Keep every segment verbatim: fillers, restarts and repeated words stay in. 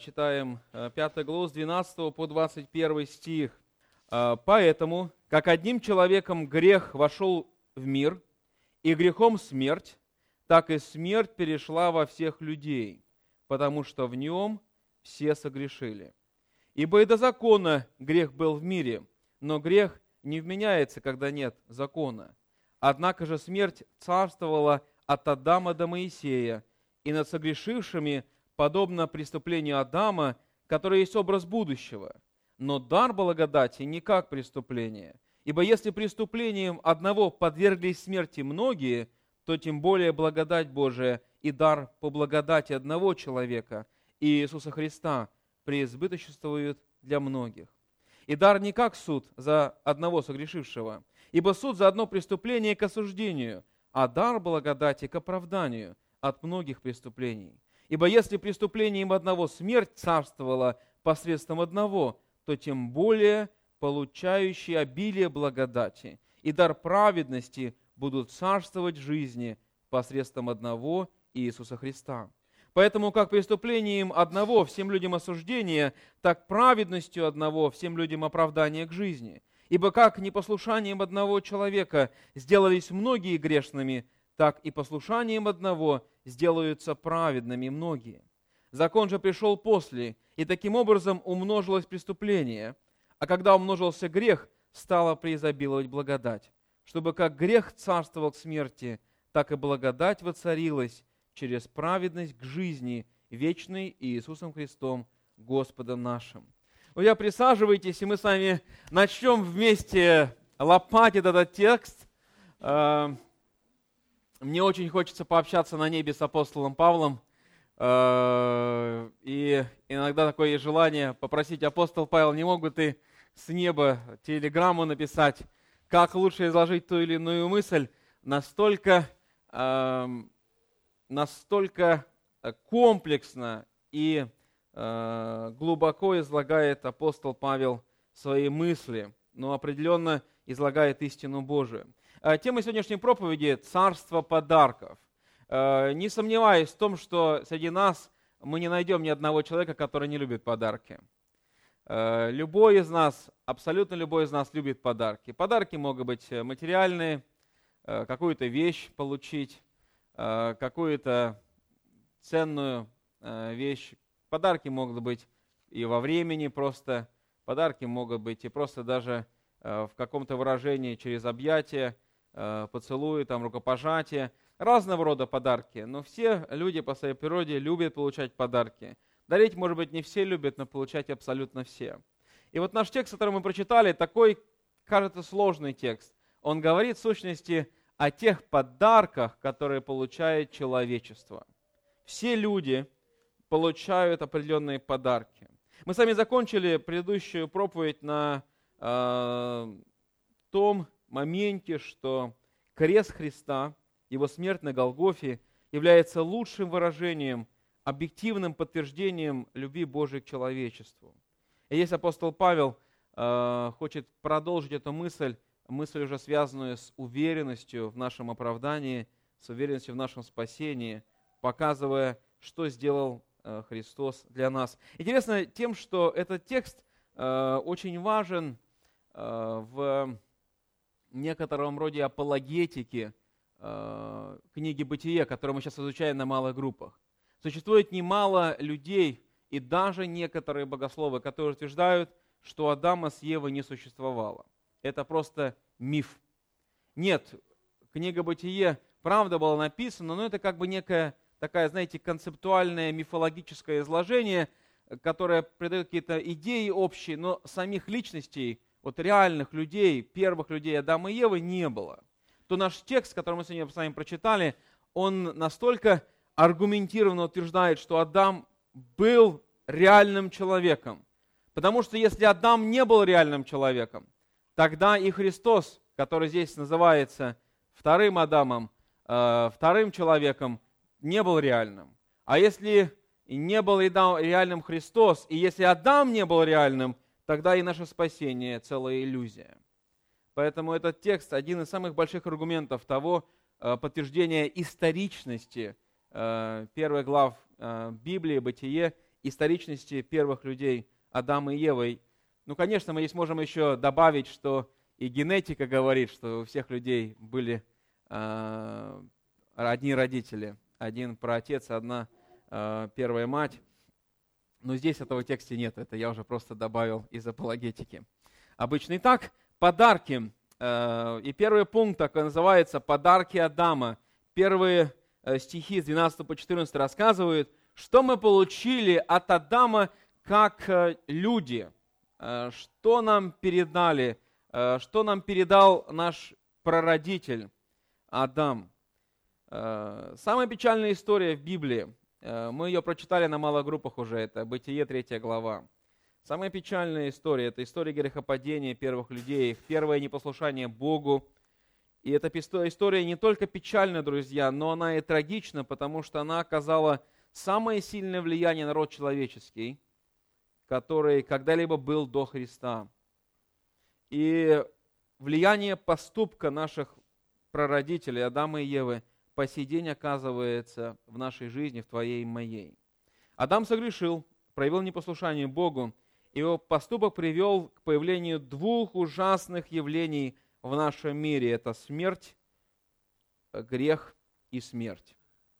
читаем пятую главу с двенадцатого по двадцать первый стих. «Поэтому, как одним человеком грех вошел в мир, и грехом смерть, так и смерть перешла во всех людей, потому что в нем все согрешили. Ибо и до закона грех был в мире, но грех не вменяется, когда нет закона. Однако же смерть царствовала от Адама до Моисея, и над согрешившими подобно преступлению Адама, который есть образ будущего. Но дар благодати не как преступление. Ибо если преступлением одного подверглись смерти многие, то тем более благодать Божия и дар по благодати одного человека, Иисуса Христа, преизбыточествует для многих. И дар не как суд за одного согрешившего, ибо суд за одно преступление к осуждению, а дар благодати к оправданию от многих преступлений. Ибо если преступлением одного смерть царствовала посредством одного, то тем более получающие обилие благодати и дар праведности будут царствовать в жизни посредством одного Иисуса Христа. Поэтому как преступлением одного всем людям осуждение, так праведностью одного всем людям оправдание к жизни. Ибо как непослушанием одного человека сделались многие грешными, так и послушанием одного сделаются праведными многие. Закон же пришел после, и таким образом умножилось преступление, а когда умножился грех, стала преизобиловать благодать, чтобы как грех царствовал к смерти, так и благодать воцарилась через праведность к жизни вечной Иисусом Христом, Господом нашим». Вы присаживайтесь, и мы с вами начнем вместе лопатить этот текст. Мне очень хочется пообщаться на небе с апостолом Павлом. И иногда такое есть желание попросить: апостол Павел, не мог бы ты с неба телеграмму написать, как лучше изложить ту или иную мысль? Настолько, настолько комплексно и глубоко излагает апостол Павел свои мысли, но определенно излагает истину Божию. Тема сегодняшней проповеди – «Царство подарков». Не сомневаюсь в том, что среди нас мы не найдем ни одного человека, который не любит подарки. Любой из нас, абсолютно любой из нас любит подарки. Подарки могут быть материальные, какую-то вещь получить, какую-то ценную вещь. Подарки могут быть и во времени просто, подарки могут быть и просто даже в каком-то выражении через объятия, поцелуи, там, рукопожатия. Разного рода подарки, но все люди по своей природе любят получать подарки. Дарить, может быть, не все любят, но получать абсолютно все. И вот наш текст, который мы прочитали, такой, кажется, сложный текст. Он говорит, в сущности, о тех подарках, которые получает человечество. Все люди получают определенные подарки. Мы с вами закончили предыдущую проповедь на э, том моменте, что крест Христа, Его смерть на Голгофе, является лучшим выражением, объективным подтверждением любви Божией к человечеству. И здесь апостол Павел э, хочет продолжить эту мысль, мысль уже связанную с уверенностью в нашем оправдании, с уверенностью в нашем спасении, показывая, что сделал э, Христос для нас. Интересно тем, что этот текст э, очень важен э, в некотором роде апологетики э, книги «Бытие», которую мы сейчас изучаем на малых группах. Существует немало людей, и даже некоторые богословы, которые утверждают, что Адама с Евой не существовало. Это просто миф. Нет, книга «Бытие» правда была написана, но это как бы некая такая, знаете, концептуальное мифологическое изложение, которое придает какие-то идеи общие, но самих личностей, вот реальных людей, первых людей Адама и Евы не было. То наш текст, который мы сегодня с вами прочитали, он настолько аргументированно утверждает, что Адам был реальным человеком. Потому что если Адам не был реальным человеком, тогда и Христос, который здесь называется вторым Адамом, э, вторым человеком, не был реальным. А если не был реальным Христос, и если Адам не был реальным, тогда и наше спасение целая иллюзия. Поэтому этот текст один из самых больших аргументов того, э, подтверждения историчности э, первых глав э, Библии, Бытие, историчности первых людей Адама и Евы. Ну, конечно, мы здесь можем еще добавить, что и генетика говорит, что у всех людей были э, одни родители, один праотец, одна э, первая мать. Но здесь этого в тексте нет, это я уже просто добавил из апологетики. Обычно. Итак, подарки. Э, и первый пункт так называется «Подарки Адама». Первые э, стихи с двенадцатого по четырнадцатый рассказывают, что мы получили от Адама как э, люди, э, что нам передали, э, что нам передал наш прародитель Адам. Э, самая печальная история в Библии. Мы ее прочитали на малых группах уже, это Бытие, третья глава. Самая печальная история – это история грехопадения первых людей, их первое непослушание Богу. И эта история не только печальна, друзья, но она и трагична, потому что она оказала самое сильное влияние на род человеческий, который когда-либо был до Христа. И влияние поступка наших прародителей Адама и Евы по сей день оказывается в нашей жизни, в твоей и моей. Адам согрешил, проявил непослушание Богу, и его поступок привел к появлению двух ужасных явлений в нашем мире. Это смерть, грех и смерть.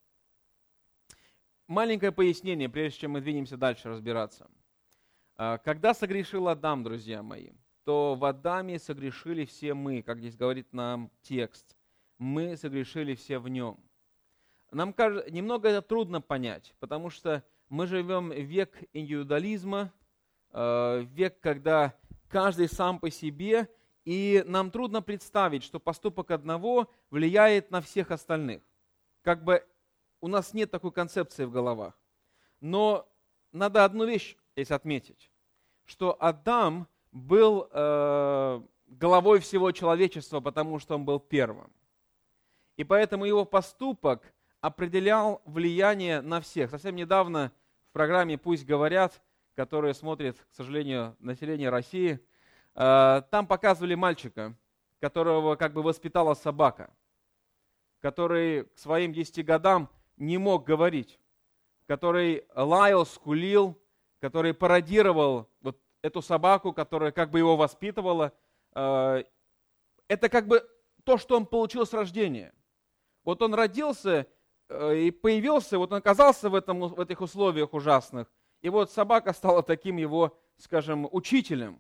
Маленькое пояснение, прежде чем мы двинемся дальше разбираться. Когда согрешил Адам, друзья мои, то в Адаме согрешили все мы, как здесь говорит нам текст. Мы согрешили все в нем. Нам кажется, немного это трудно понять, потому что мы живем в век индивидуализма, век, когда каждый сам по себе, и нам трудно представить, что поступок одного влияет на всех остальных. Как бы у нас нет такой концепции в головах. Но надо одну вещь здесь отметить, что Адам был э, головой всего человечества, потому что он был первым. И поэтому его поступок определял влияние на всех. Совсем недавно в программе «Пусть говорят», которую смотрит, к сожалению, население России, там показывали мальчика, которого как бы воспитала собака, который к своим десяти годам не мог говорить, который лаял, скулил, который пародировал вот эту собаку, которая как бы его воспитывала. Это как бы то, что он получил с рождения. Вот он родился и появился, вот он оказался в, этом, в этих условиях ужасных, и вот собака стала таким его, скажем, учителем.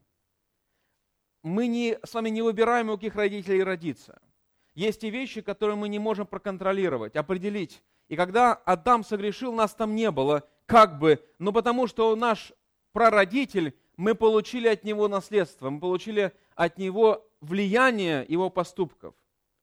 Мы не, с вами не выбираем, у каких родителей родиться. Есть и вещи, которые мы не можем проконтролировать, определить. И когда Адам согрешил, нас там не было, как бы, но потому что наш прародитель, мы получили от него наследство, мы получили от него влияние его поступков.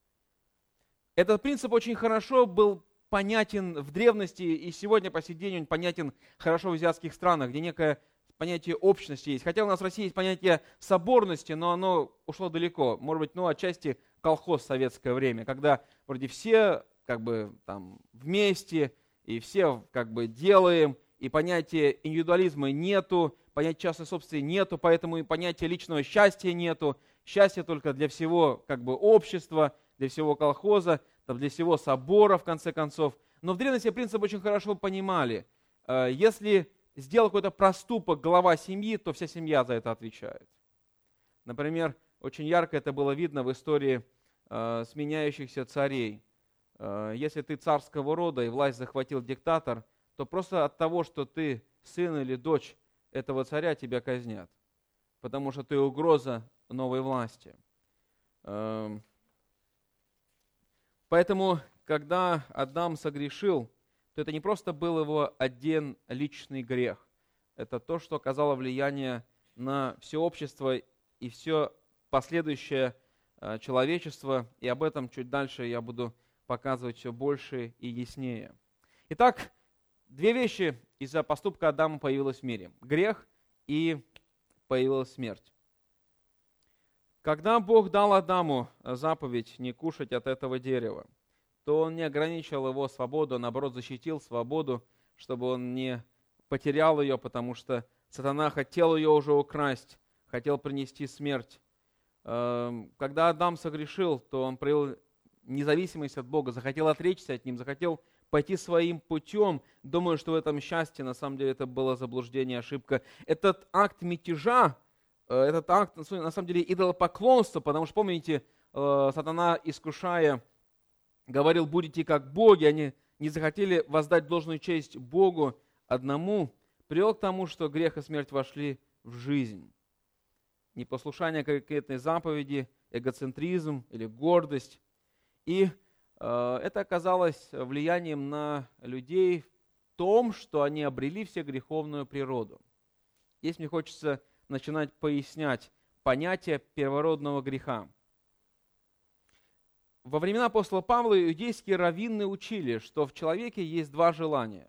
Этот принцип очень хорошо был понятен в древности, и сегодня по сей день он понятен хорошо в азиатских странах, где некое понятие общности есть. Хотя у нас в России есть понятие соборности, но оно ушло далеко. Может быть, ну, отчасти колхоз в советское время, когда вроде все как бы там вместе, и все как бы делаем, и понятия индивидуализма нету, понятия частной собственности нету, поэтому и понятия личного счастья нету. Счастье только для всего как бы общества, для всего колхоза, для всего собора, в конце концов. Но в древности принцип очень хорошо понимали. Если сделал какой-то проступок глава семьи, то вся семья за это отвечает. Например, очень ярко это было видно в истории э, сменяющихся царей. Э, если ты царского рода и власть захватил диктатор, то просто от того, что ты сын или дочь этого царя, тебя казнят. Потому что ты угроза новой власти. Э, поэтому, когда Адам согрешил, то это не просто был его один личный грех. Это то, что оказало влияние на все общество и все последующее человечество. И об этом чуть дальше я буду показывать все больше и яснее. Итак, две вещи из-за поступка Адама появилось в мире. Грех и появилась смерть. Когда Бог дал Адаму заповедь не кушать от этого дерева, то он не ограничил его свободу, а наоборот защитил свободу, чтобы он не потерял ее, потому что сатана хотел ее уже украсть, хотел принести смерть. Когда Адам согрешил, то он проявил независимость от Бога, захотел отречься от Ним, захотел пойти своим путем, думая, что в этом счастье, на самом деле это было заблуждение, ошибка. Этот акт мятежа, этот акт, на самом деле, идолопоклонства, потому что, помните, сатана, искушая, говорил, будете как боги, они не захотели воздать должную честь Богу одному, привел к тому, что грех и смерть вошли в жизнь. Непослушание конкретной заповеди, эгоцентризм или гордость. И э, это оказалось влиянием на людей в том, что они обрели все греховную природу. Здесь мне хочется начинать пояснять понятие первородного греха. Во времена апостола Павла иудейские раввины учили, что в человеке есть два желания.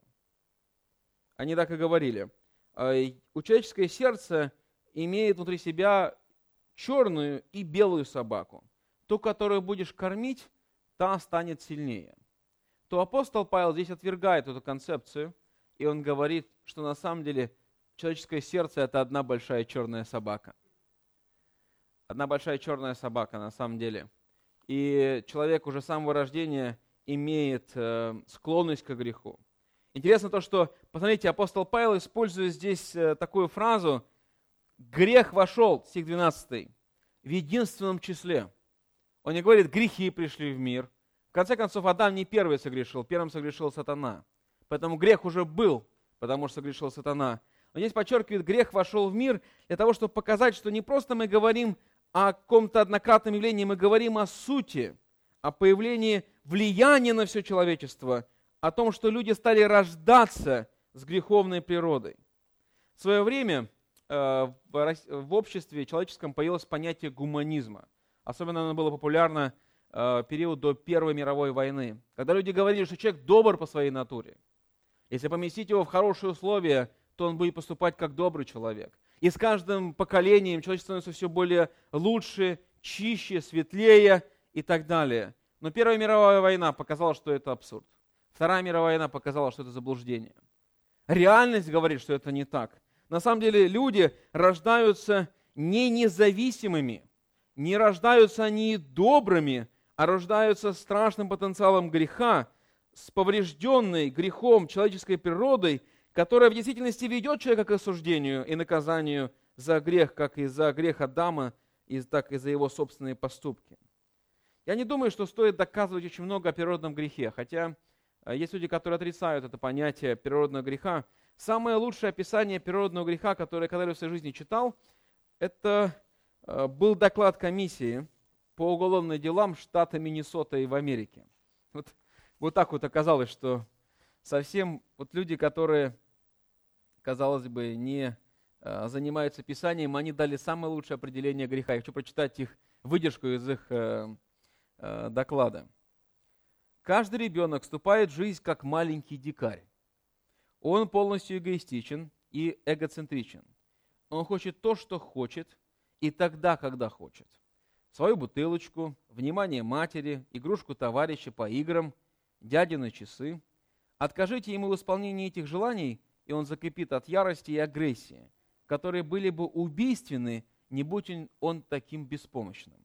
Они так и говорили. У человеческое сердце имеет внутри себя черную и белую собаку. Ту, которую будешь кормить, та станет сильнее. То апостол Павел здесь отвергает эту концепцию, и он говорит, что на самом деле человеческое сердце – это одна большая черная собака. Одна большая черная собака на самом деле. И человек уже с самого рождения имеет э, склонность к греху. Интересно то, что, посмотрите, апостол Павел использует здесь э, такую фразу «грех вошел», стих двенадцатый, в единственном числе. Он не говорит «грехи пришли в мир». В конце концов, Адам не первый согрешил, первым согрешил сатана. Поэтому грех уже был, потому что согрешил сатана. Но здесь подчеркивает, грех вошел в мир для того, чтобы показать, что не просто мы говорим о каком-то однократном явлении, мы говорим о сути, о появлении влияния на все человечество, о том, что люди стали рождаться с греховной природой. В свое время э, в, в обществе человеческом появилось понятие гуманизма. Особенно оно было популярно в э, период до Первой мировой войны, когда люди говорили, что человек добр по своей натуре. Если поместить его в хорошие условия, то он будет поступать как добрый человек. И с каждым поколением человечество становится все более лучше, чище, светлее и так далее. Но Первая мировая война показала, что это абсурд. Вторая мировая война показала, что это заблуждение. Реальность говорит, что это не так. На самом деле люди рождаются не независимыми, не рождаются они добрыми, а рождаются с страшным потенциалом греха, с поврежденной грехом человеческой природой, которая в действительности ведет человека к осуждению и наказанию за грех, как и за грех Адама, так и за его собственные поступки. Я не думаю, что стоит доказывать очень много о природном грехе, хотя есть люди, которые отрицают это понятие природного греха. Самое лучшее описание природного греха, которое я когда-либо в своей жизни читал, это был доклад комиссии по уголовным делам штата Миннесота и в Америке. Вот, вот так вот оказалось, что совсем вот люди, которые, казалось бы, не э, занимаются Писанием, они дали самое лучшее определение греха. Я хочу прочитать их выдержку из их э, э, доклада. Каждый ребенок вступает в жизнь как маленький дикарь. Он полностью эгоистичен и эгоцентричен. Он хочет то, что хочет, и тогда, когда хочет. Свою бутылочку, внимание матери, игрушку товарища по играм, дядины часы. Откажите ему в исполнении этих желаний, и он закипит от ярости и агрессии, которые были бы убийственны, не будь он таким беспомощным.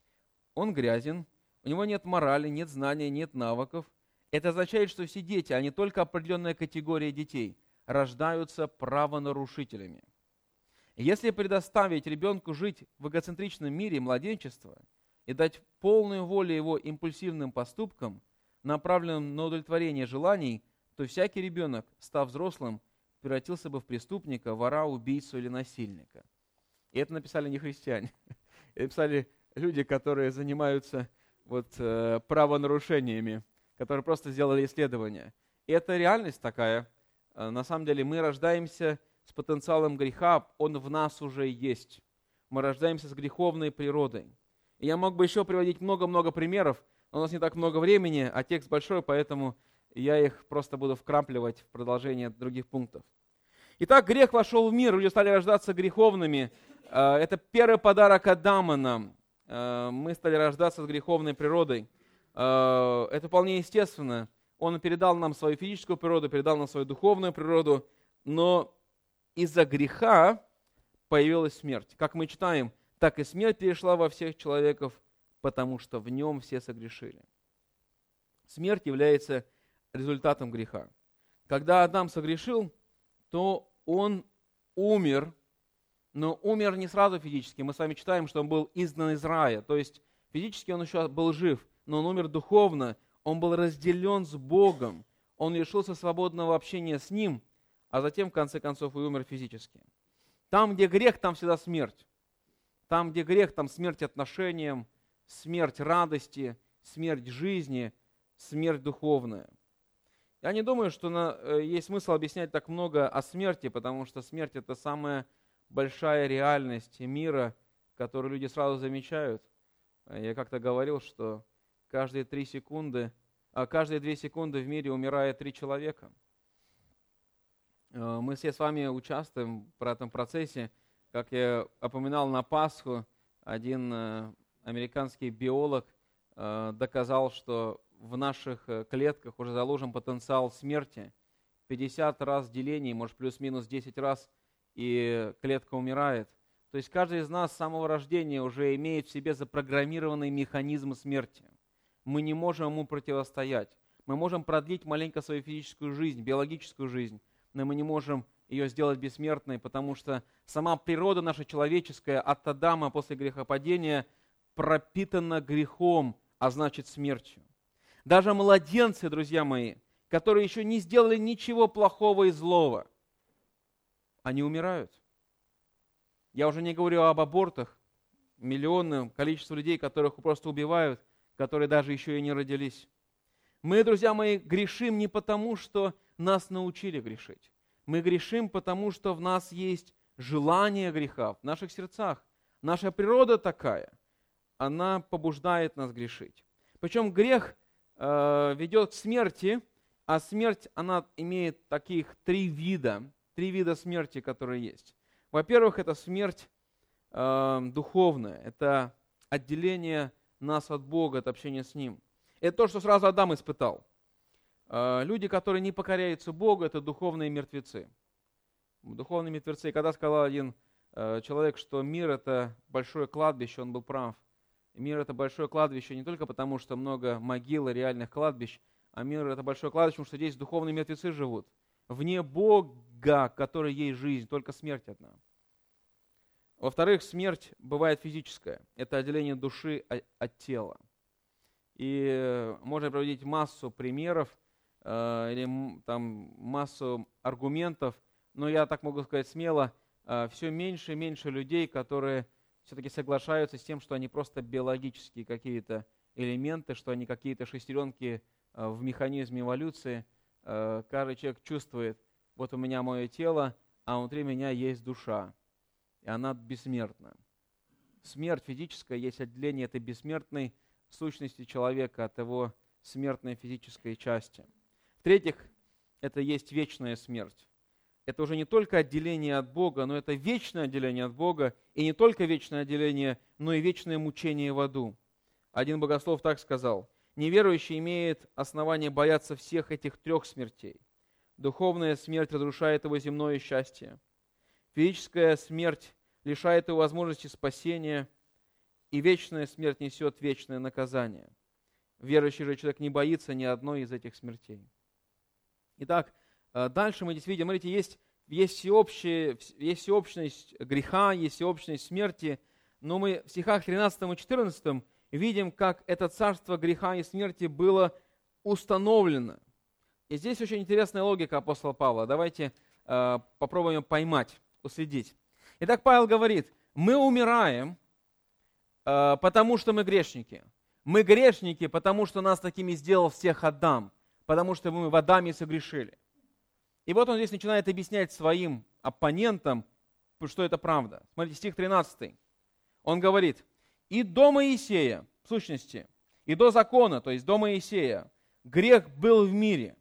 Он грязен, у него нет морали, нет знания, нет навыков. Это означает, что все дети, а не только определенная категория детей, рождаются правонарушителями. Если предоставить ребенку жить в эгоцентричном мире младенчества и дать полную волю его импульсивным поступкам, направленным на удовлетворение желаний, то всякий ребенок, став взрослым, превратился бы в преступника, вора, убийцу или насильника. И это написали не христиане. Это написали люди, которые занимаются вот, э, правонарушениями, которые просто сделали исследования. И это реальность такая. На самом деле мы рождаемся с потенциалом греха, он в нас уже есть. Мы рождаемся с греховной природой. И я мог бы еще приводить много-много примеров, но у нас не так много времени, а текст большой, поэтому я их просто буду вкрапливать в продолжение других пунктов. Итак, грех вошел в мир, люди стали рождаться греховными. Это первый подарок Адама нам. Мы стали рождаться с греховной природой. Это вполне естественно. Он передал нам свою физическую природу, передал нам свою духовную природу, но из-за греха появилась смерть. Как мы читаем, так и смерть перешла во всех человеков, потому что в нем все согрешили. Смерть является результатом греха. Когда Адам согрешил, то он умер, но умер не сразу физически. Мы с вами читаем, что он был изгнан из рая. То есть физически он еще был жив, но он умер духовно. Он был разделен с Богом. Он лишился свободного общения с Ним, а затем, в конце концов, и умер физически. Там, где грех, там всегда смерть. Там, где грех, там смерть отношениям, смерть радости, смерть жизни, смерть духовная. Я не думаю, что на, э, есть смысл объяснять так много о смерти, потому что смерть – это самая большая реальность мира, которую люди сразу замечают. Я как-то говорил, что каждые три секунды, а каждые две секунды в мире умирает три человека. Э, мы все с вами участвуем в этом процессе. Как я упоминал на Пасху, один э, американский биолог э, доказал, что в наших клетках уже заложен потенциал смерти. пятьдесят раз делений, может плюс-минус десять раз, и клетка умирает. То есть каждый из нас с самого рождения уже имеет в себе запрограммированный механизм смерти. Мы не можем ему противостоять. Мы можем продлить маленько свою физическую жизнь, биологическую жизнь, но мы не можем ее сделать бессмертной, потому что сама природа наша человеческая от Адама после грехопадения пропитана грехом, а значит смертью. Даже младенцы, друзья мои, которые еще не сделали ничего плохого и злого, они умирают. Я уже не говорю об абортах, миллионном количестве людей, которых просто убивают, которые даже еще и не родились. Мы, друзья мои, грешим не потому, что нас научили грешить. Мы грешим потому, что в нас есть желание греха, в наших сердцах. Наша природа такая, она побуждает нас грешить. Причем грех ведет к смерти, а смерть, она имеет таких три вида, три вида смерти, которые есть. Во-первых, это смерть э, духовная, это отделение нас от Бога, от общения с Ним. Это то, что сразу Адам испытал. Э, люди, которые не покоряются Богу, это духовные мертвецы. Духовные мертвецы. Когда сказал один э, человек, что мир – это большое кладбище, он был прав. Мир – это большое кладбище не только потому, что много могил и реальных кладбищ, а мир – это большое кладбище, потому что здесь духовные мертвецы живут. Вне Бога, который есть жизнь, только смерть одна. Во-вторых, смерть бывает физическая. Это отделение души от тела. И можно приводить массу примеров э, или там, массу аргументов, но я так могу сказать смело, э, все меньше и меньше людей, которые все-таки соглашаются с тем, что они просто биологические какие-то элементы, что они какие-то шестеренки в механизме эволюции. Каждый человек чувствует, вот у меня мое тело, а внутри меня есть душа, и она бессмертна. Смерть физическая есть отделение этой бессмертной сущности человека от его смертной физической части. В-третьих, это есть вечная смерть. Это уже не только отделение от Бога, но это вечное отделение от Бога, и не только вечное отделение, но и вечное мучение в аду. Один богослов так сказал: неверующий имеет основание бояться всех этих трех смертей. Духовная смерть разрушает его земное счастье. Физическая смерть лишает его возможности спасения, и вечная смерть несет вечное наказание. Верующий же человек не боится ни одной из этих смертей. Итак, дальше мы здесь видим, смотрите, есть, есть, всеобщая, есть всеобщность греха, есть всеобщность смерти, но мы в стихах тринадцатом и четырнадцатом видим, как это царство греха и смерти было установлено. И здесь очень интересная логика апостола Павла. Давайте э, попробуем ее поймать, уследить. Итак, Павел говорит, мы умираем, э, потому что мы грешники. Мы грешники, потому что нас такими сделал всех Адам, потому что мы в Адаме согрешили. И вот он здесь начинает объяснять своим оппонентам, что это правда. Смотрите, стих тринадцатый. Он говорит, и до Моисея, в сущности, и до закона, то есть до Моисея, грех был в мире.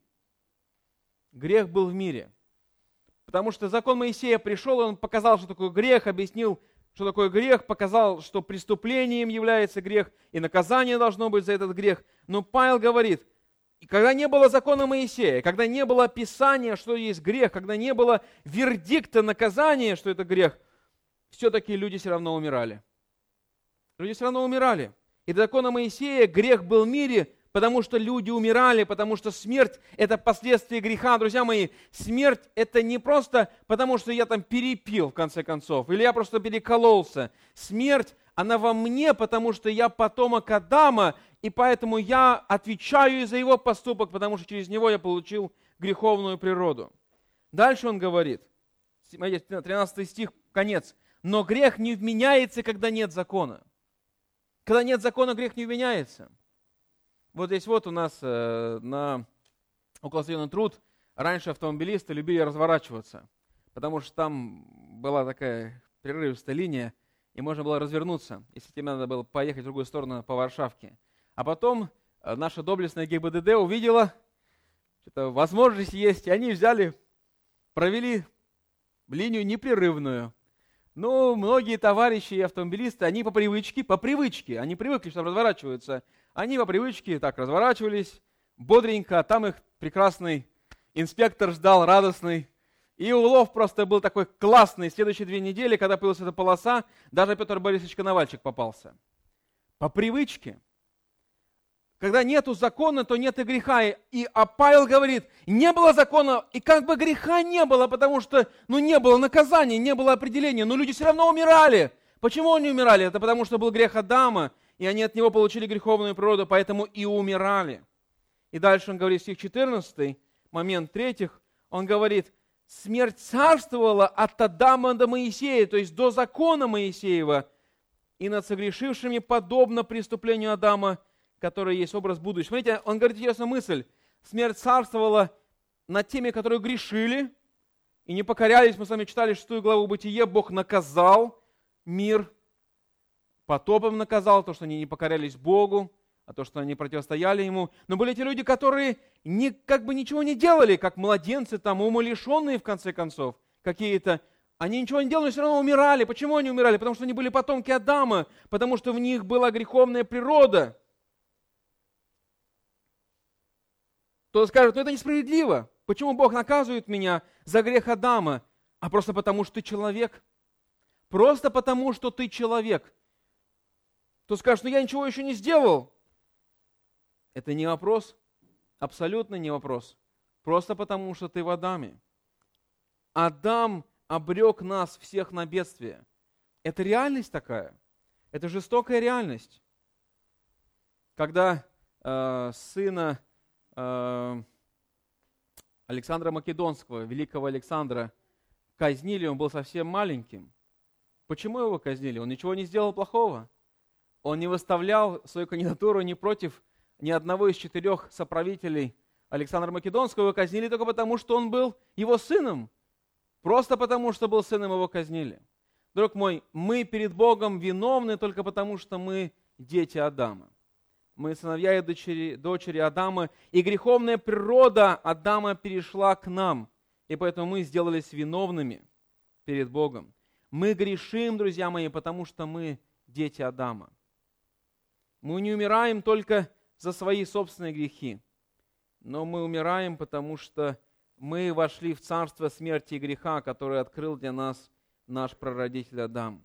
Грех был в мире. Потому что закон Моисея пришел, и он показал, что такое грех, объяснил, что такое грех, показал, что преступлением является грех, и наказание должно быть за этот грех. Но Павел говорит, и когда не было закона Моисея, когда не было описания, что есть грех, когда не было вердикта наказания, что это грех, все-таки люди все равно умирали. Люди все равно умирали. И до закона Моисея грех был в мире, потому что люди умирали, потому что смерть – это последствия греха. Друзья мои, смерть – это не просто потому, что я там перепил, в конце концов, или я просто перекололся. Смерть, она во мне, потому что я потомок Адама, и поэтому я отвечаю за его поступок, потому что через него я получил греховную природу. Дальше он говорит, тринадцатый стих, конец. «Но грех не вменяется, когда нет закона». Когда нет закона, грех не вменяется. Вот здесь вот у нас э, на около стадиона Труд раньше автомобилисты любили разворачиваться, потому что там была такая прерывистая линия, и можно было развернуться, если тебе надо было поехать в другую сторону по Варшавке. А потом э, наша доблестная ГИБДД увидела, что возможность есть, и они взяли, провели линию непрерывную. Ну, многие товарищи и автомобилисты, они по привычке, по привычке, они привыкли, что там разворачиваются, они по привычке так разворачивались, бодренько, а там их прекрасный инспектор ждал, радостный. И улов просто был такой классный. Следующие две недели, когда появилась эта полоса, даже Петр Борисович Коновальчик попался. По привычке. Когда нету закона, то нет и греха. И, а Павел говорит, не было закона, и как бы греха не было, потому что ну, не было наказания, не было определения, но люди все равно умирали. Почему они умирали? Это потому что был грех Адама, и они от него получили греховную природу, поэтому и умирали. И дальше он говорит, стих четырнадцатый, момент третьих, он говорит, смерть царствовала от Адама до Моисея, то есть до закона Моисеева, и над согрешившими подобно преступлению Адама, который есть образ будущего. Смотрите, он говорит интересную мысль. Смерть царствовала над теми, которые грешили и не покорялись. Мы с вами читали шестую главу Бытие. Бог наказал мир, потопом наказал то, что они не покорялись Богу, а то, что они противостояли Ему. Но были те люди, которые не, как бы ничего не делали, как младенцы, там, умалишенные, в конце концов, какие-то. Они ничего не делали, но все равно умирали. Почему они умирали? Потому что они были потомки Адама, потому что в них была греховная природа. Кто-то скажет, ну это несправедливо. Почему Бог наказывает меня за грех Адама? А просто потому, что ты человек. Просто потому, что ты человек. Кто скажет, ну я ничего еще не сделал. Это не вопрос, абсолютно не вопрос. Просто потому, что ты в Адаме. Адам обрек нас всех на бедствие. Это реальность такая. Это жестокая реальность. Когда э, сына Александра Македонского, великого Александра, казнили, он был совсем маленьким. Почему его казнили? Он ничего не сделал плохого. Он не выставлял свою кандидатуру ни против ни одного из четырех соправителей Александра Македонского. Его казнили только потому, что он был его сыном. Просто потому, что был сыном, его казнили. Друг мой, мы перед Богом виновны только потому, что мы дети Адама. Мы сыновья и дочери, дочери Адама, и греховная природа Адама перешла к нам, и поэтому мы сделались виновными перед Богом. Мы грешим, друзья мои, потому что мы дети Адама. Мы не умираем только за свои собственные грехи, но мы умираем, потому что мы вошли в царство смерти и греха, которое открыл для нас наш прародитель Адам.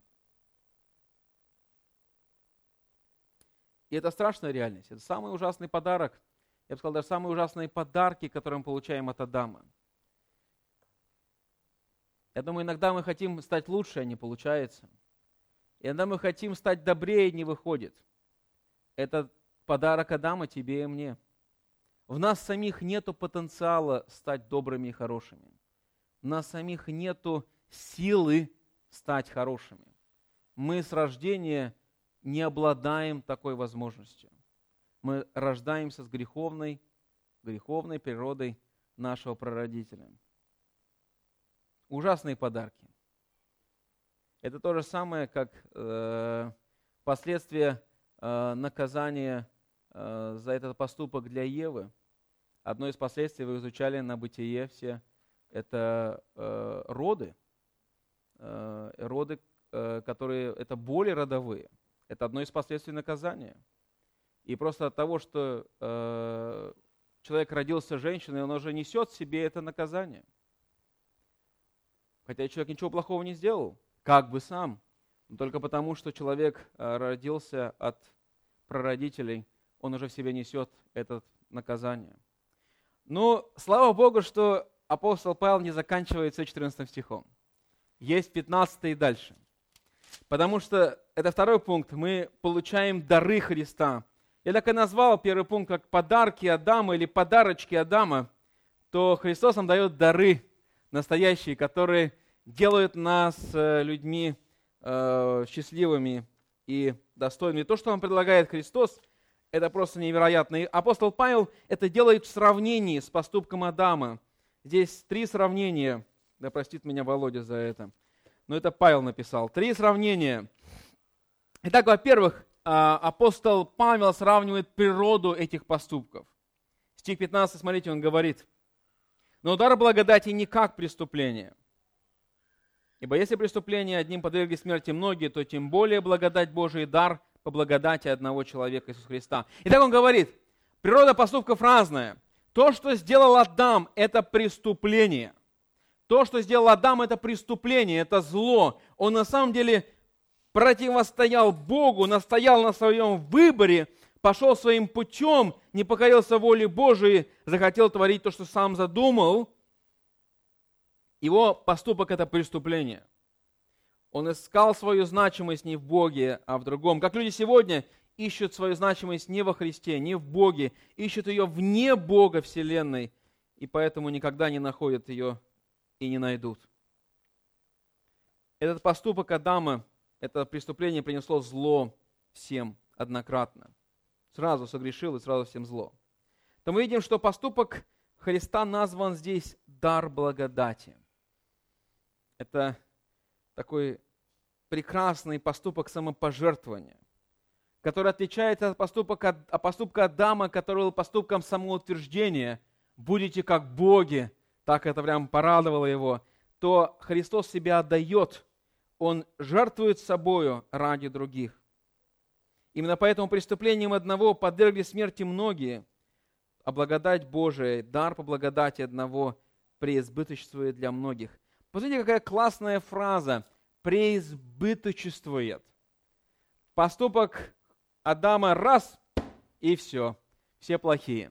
И это страшная реальность. Это самый ужасный подарок. Я бы сказал, даже самые ужасные подарки, которые мы получаем от Адама. Я думаю, иногда мы хотим стать лучше, а не получается. Иногда мы хотим стать добрее, не выходит. Это подарок Адама тебе и мне. В нас самих нету потенциала стать добрыми и хорошими. В нас самих нету силы стать хорошими. Мы с рождения не обладаем такой возможностью. Мы рождаемся с греховной, греховной природой нашего прародителя. Ужасные подарки. Это то же самое, как э, последствия э, наказания э, за этот поступок для Евы. Одно из последствий вы изучали на Бытие все, это э, роды. Э, роды, э, которые, это боли родовые. Это одно из последствий наказания. И просто от того, что э, человек родился женщиной, он уже несет в себе это наказание. Хотя человек ничего плохого не сделал, как бы сам. Но только потому, что человек э, родился от прародителей, он уже в себе несет это наказание. Но слава Богу, что апостол Павел не заканчивает все четырнадцатым стихом. Есть пятнадцатый и дальше. Потому что это второй пункт. Мы получаем дары Христа. Я так и назвал первый пункт как подарки Адама или подарочки Адама. То Христос нам дает дары настоящие, которые делают нас людьми э, счастливыми и достойными. То, что нам предлагает Христос, это просто невероятно. И апостол Павел это делает в сравнении с поступком Адама. Здесь три сравнения. Да простит меня Володя за это. Но это Павел написал. Три сравнения. Итак, во-первых, апостол Павел сравнивает природу этих поступков. Стих пятнадцатый, смотрите, он говорит: «Но дар благодати не как преступление. Ибо если преступление одним подвергли смерти многие, то тем более благодать Божия и дар по благодати одного человека Иисуса Христа». Итак, он говорит, природа поступков разная. То, что сделал Адам, это преступление. То, что сделал Адам, это преступление, это зло. Он на самом деле противостоял Богу, настоял на своем выборе, пошел своим путем, не покорился воле Божией, захотел творить то, что сам задумал. Его поступок – это преступление. Он искал свою значимость не в Боге, а в другом. Как люди сегодня ищут свою значимость не во Христе, не в Боге, ищут ее вне Бога Вселенной, и поэтому никогда не находят ее и не найдут. Этот поступок Адама, это преступление принесло зло всем однократно. Сразу согрешил и сразу всем зло. То мы видим, что поступок Христа назван здесь дар благодати. Это такой прекрасный поступок самопожертвования, который отличается от поступка, от поступка Адама, который был поступком самоутверждения. Будете как боги, так это прям порадовало его. То Христос себя отдает, Он жертвует собою ради других. Именно поэтому преступлением одного подвергли смерти многие, а благодать Божия, дар по благодати одного преизбыточествует для многих. Посмотрите, какая классная фраза «преизбыточествует». Поступок Адама раз, и все, все плохие.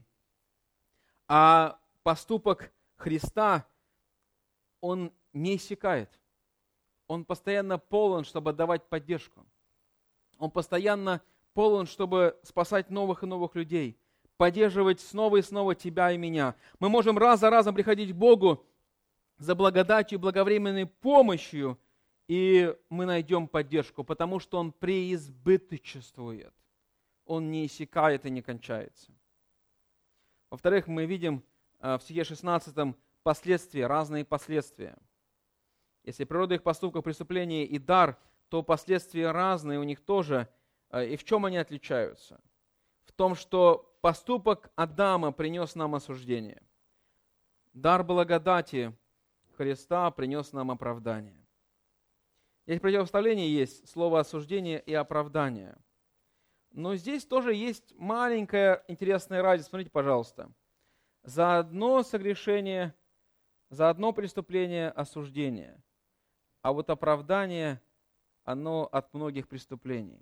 А поступок Христа, он не иссякает. Он постоянно полон, чтобы давать поддержку. Он постоянно полон, чтобы спасать новых и новых людей, поддерживать снова и снова тебя и меня. Мы можем раз за разом приходить к Богу за благодатью и благовременной помощью, и мы найдем поддержку, потому что Он преизбыточествует. Он не иссякает и не кончается. Во-вторых, мы видим в стихе шестнадцатом последствия, разные последствия. Если природа их поступков, преступления и дар, то последствия разные у них тоже. И в чем они отличаются? В том, что поступок Адама принес нам осуждение. Дар благодати Христа принес нам оправдание. Здесь противопоставление есть, слово осуждение и оправдание. Но здесь тоже есть маленькая интересная разница. Смотрите, пожалуйста. За одно согрешение, за одно преступление осуждение, а вот оправдание, оно от многих преступлений.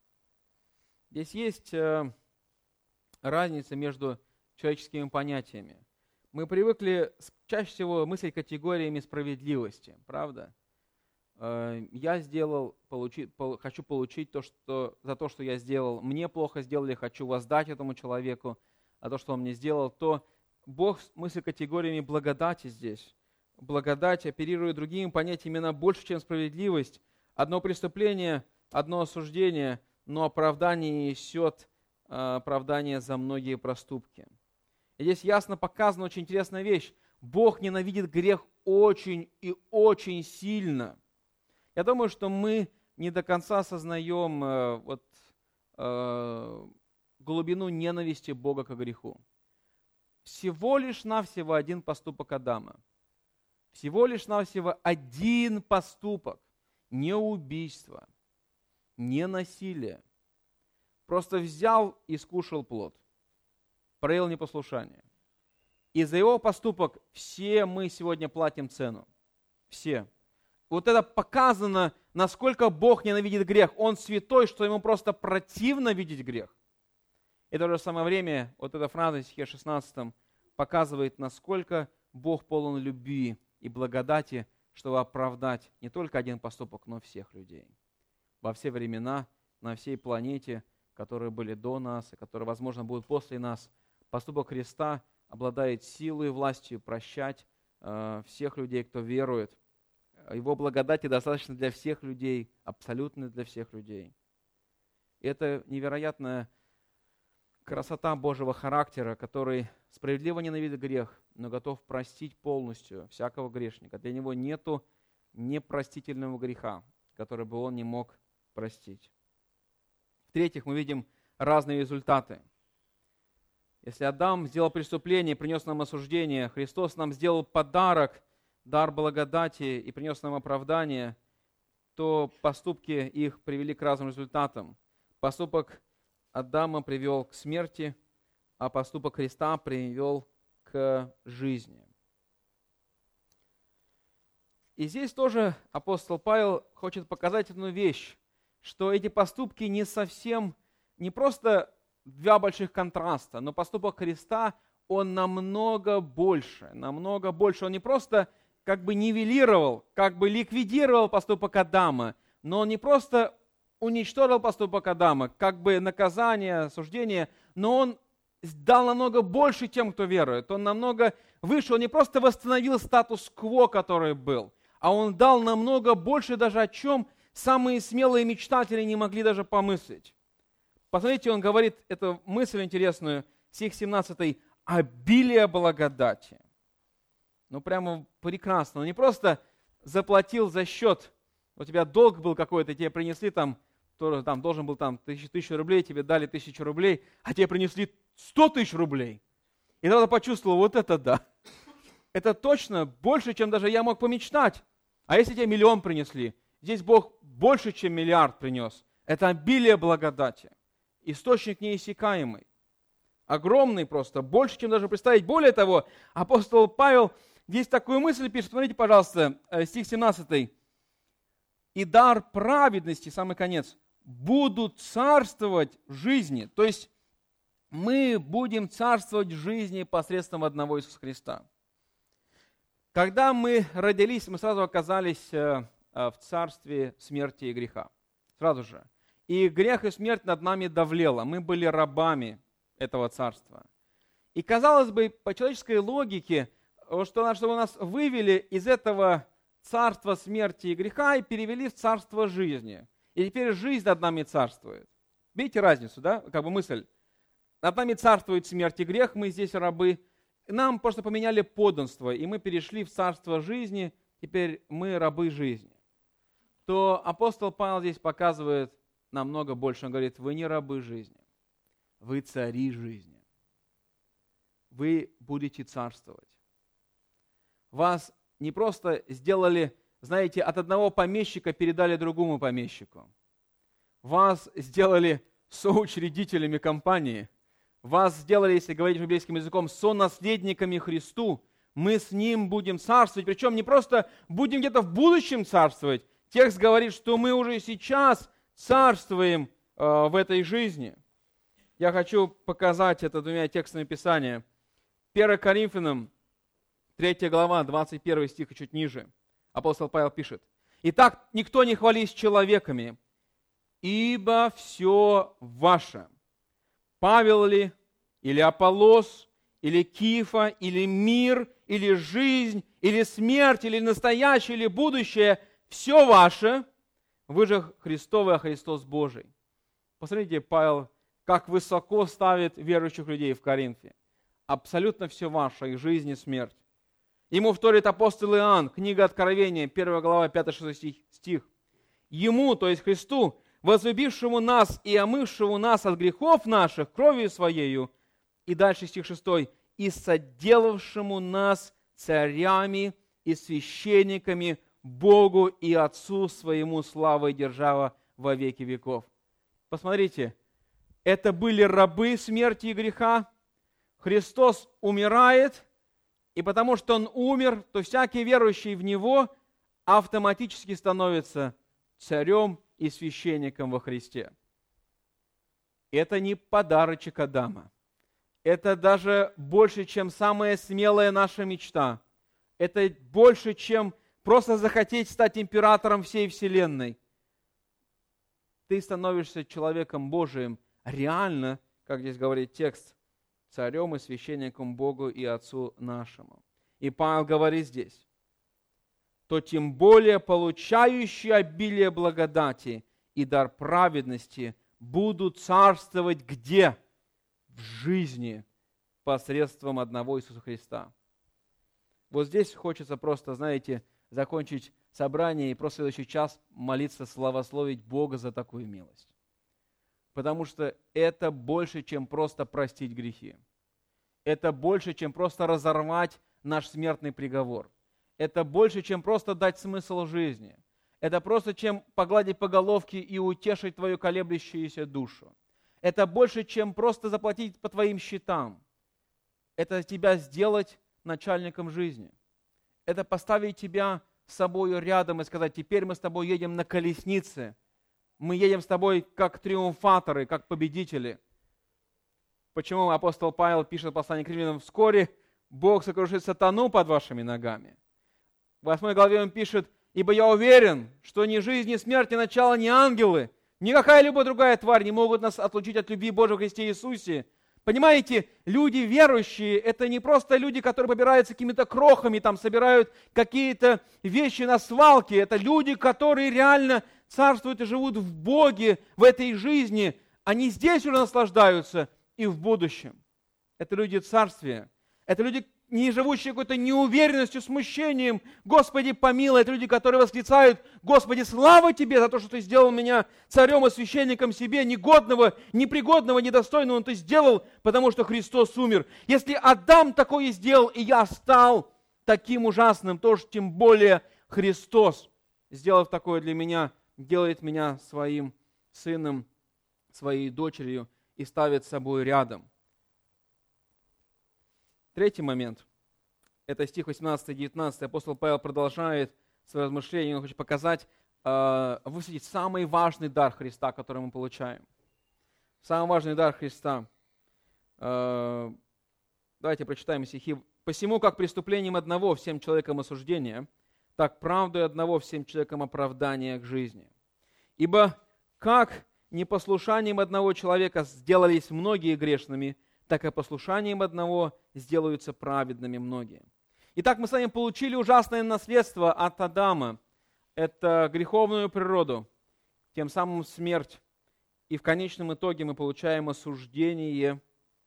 Здесь есть э, разница между человеческими понятиями. Мы привыкли чаще всего мыслить категориями справедливости, правда? Э, я сделал, получи, пол, хочу получить то, что, за то, что я сделал. Мне плохо сделали, хочу воздать этому человеку, а то, что он мне сделал, то Бог мыслит категориями благодати здесь. Благодать оперирует другими понятиями именно больше, чем справедливость. Одно преступление, одно осуждение, но оправдание несет оправдание за многие проступки. И здесь ясно показана очень интересная вещь. Бог ненавидит грех очень и очень сильно. Я думаю, что мы не до конца осознаем э, вот, э, глубину ненависти Бога к греху. Всего лишь навсего один поступок Адама. Всего лишь навсего один поступок. Не убийство, не насилие. Просто взял и скушал плод. Проявил непослушание. И за его поступок все мы сегодня платим цену. Все. Вот это показано, насколько Бог ненавидит грех. Он святой, что ему просто противно видеть грех. И в то же самое время вот эта фраза в стихе шестнадцатом показывает, насколько Бог полон любви и благодати, чтобы оправдать не только один поступок, но всех людей. Во все времена, на всей планете, которые были до нас и которые, возможно, будут после нас, поступок Христа обладает силой и властью прощать э, всех людей, кто верует. Его благодати достаточно для всех людей, абсолютно для всех людей. И это невероятная красота Божьего характера, который справедливо ненавидит грех, но готов простить полностью всякого грешника. Для него нету непростительного греха, который бы он не мог простить. В-третьих, мы видим разные результаты. Если Адам сделал преступление и принес нам осуждение, Христос нам сделал подарок, дар благодати и принес нам оправдание, то поступки их привели к разным результатам. Поступок Адама привел к смерти, а поступок Христа привел к жизни. И здесь тоже апостол Павел хочет показать одну вещь, что эти поступки не совсем, не просто два больших контраста, но поступок Христа, он намного больше, намного больше. Он не просто как бы нивелировал, как бы ликвидировал поступок Адама, но он не просто уничтожил поступок Адама, как бы наказание, осуждение, но он дал намного больше тем, кто верует. Он намного выше, он не просто восстановил статус-кво, который был, а он дал намного больше даже, о чем самые смелые мечтатели не могли даже помыслить. Посмотрите, он говорит эту мысль интересную, стих семнадцатый, обилие благодати. Ну, прямо прекрасно. Он не просто заплатил за счет, у тебя долг был какой-то, тебе принесли там, кто там должен был там тысячу, тысячу рублей, тебе дали тысячу рублей, а тебе принесли сто тысяч рублей. И тогда почувствовал, вот это да. Это точно больше, чем даже я мог помечтать. А если тебе миллион принесли, здесь Бог больше, чем миллиард принес. Это обилие благодати. Источник неиссякаемый. Огромный просто, больше, чем даже представить. Более того, апостол Павел здесь такую мысль пишет. Смотрите, пожалуйста, стих семнадцатый. «И дар праведности», самый конец, «будут царствовать в жизни». То есть мы будем царствовать в жизни посредством одного Иисуса Христа. Когда мы родились, мы сразу оказались в царстве смерти и греха. Сразу же. И грех и смерть над нами давлела. Мы были рабами этого царства. И казалось бы, по человеческой логике, что, чтобы нас вывели из этого царства смерти и греха и перевели в царство жизни. И теперь жизнь над нами царствует. Видите разницу, да? Как бы мысль. Над нами царствует смерть и грех, мы здесь рабы. Нам просто поменяли подданство, и мы перешли в царство жизни, теперь мы рабы жизни. То апостол Павел здесь показывает намного больше. Он говорит, вы не рабы жизни, вы цари жизни. Вы будете царствовать. Вас не просто сделали, знаете, от одного помещика передали другому помещику. Вас сделали соучредителями компании. Вас сделали, если говорить библейским языком, сонаследниками Христу. Мы с Ним будем царствовать. Причем не просто будем где-то в будущем царствовать. Текст говорит, что мы уже сейчас царствуем э, в этой жизни. Я хочу показать это двумя текстами Писания. первое Коринфянам, третья глава, двадцать первый стих и чуть ниже. Апостол Павел пишет. «Итак, никто не хвались человеками, ибо все ваше. Павел ли, или Аполлос, или Кифа, или мир, или жизнь, или смерть, или настоящее, или будущее, все ваше, вы же Христовы, а Христос Божий». Посмотрите, Павел, как высоко ставит верующих людей в Коринфе. Абсолютно все ваше, их жизнь и смерть. Ему вторит апостол Иоанн, книга Откровения, первая глава, пятый-шестой стих. Ему, то есть Христу, возлюбившему нас и омывшему нас от грехов наших кровью Своею, и дальше стих шестой, и соделавшему нас царями и священниками Богу и Отцу Своему слава и держава во веки веков. Посмотрите, это были рабы смерти и греха. Христос умирает, и потому что Он умер, то всякий верующий в Него автоматически становится царем и священником во Христе. Это не подарочек Адама. Это даже больше, чем самая смелая наша мечта. Это больше, чем просто захотеть стать императором всей вселенной. Ты становишься человеком Божиим, реально, как здесь говорит текст, царем и священником Богу и Отцу нашему. И Павел говорит здесь, то тем более получающие обилие благодати и дар праведности будут царствовать где? В жизни посредством одного Иисуса Христа. Вот здесь хочется просто, знаете, закончить собрание и просто в следующий час молиться, славословить Бога за такую милость. Потому что это больше, чем просто простить грехи. Это больше, чем просто разорвать наш смертный приговор. Это больше, чем просто дать смысл жизни. Это просто, чем погладить по головке и утешить твою колеблющуюся душу. Это больше, чем просто заплатить по твоим счетам. Это тебя сделать начальником жизни. Это поставить тебя с собой рядом и сказать, теперь мы с тобой едем на колеснице. Мы едем с тобой как триумфаторы, как победители. Почему апостол Павел пишет в послании к римлянам, вскоре Бог сокрушит сатану под вашими ногами. В восьмой главе он пишет, ибо я уверен, что ни жизнь, ни смерть, ни начало, ни ангелы, никакая любая другая тварь не могут нас отлучить от любви Божьей в Христе Иисусе. Понимаете, люди верующие, это не просто люди, которые побираются какими-то крохами, там собирают какие-то вещи на свалке. Это люди, которые реально царствуют и живут в Боге, в этой жизни. Они здесь уже наслаждаются и в будущем. Это люди царствия. Это люди, не живущие какой-то неуверенностью, смущением. Господи, помилуй. Это люди, которые восклицают, Господи, слава Тебе за то, что Ты сделал меня царем и священником себе, негодного, непригодного, недостойного, но Ты сделал, потому что Христос умер. Если Адам такое сделал, и я стал таким ужасным, то ж тем более Христос, сделав такое для меня, делает меня своим сыном, своей дочерью и ставит с собой рядом. Третий момент. Это стих восемнадцатый-девятнадцатый. Апостол Павел продолжает свои размышления. Он хочет показать, э, высветить самый важный дар Христа, который мы получаем. Самый важный дар Христа. Э, давайте прочитаем стихи. «Посему, как преступлением одного всем человекам осуждение, так правдой одного всем человекам оправдание к жизни. Ибо как непослушанием одного человека сделались многие грешными, так и послушанием одного сделаются праведными многие». Итак, мы с вами получили ужасное наследство от Адама. Это греховную природу, тем самым смерть. И в конечном итоге мы получаем осуждение,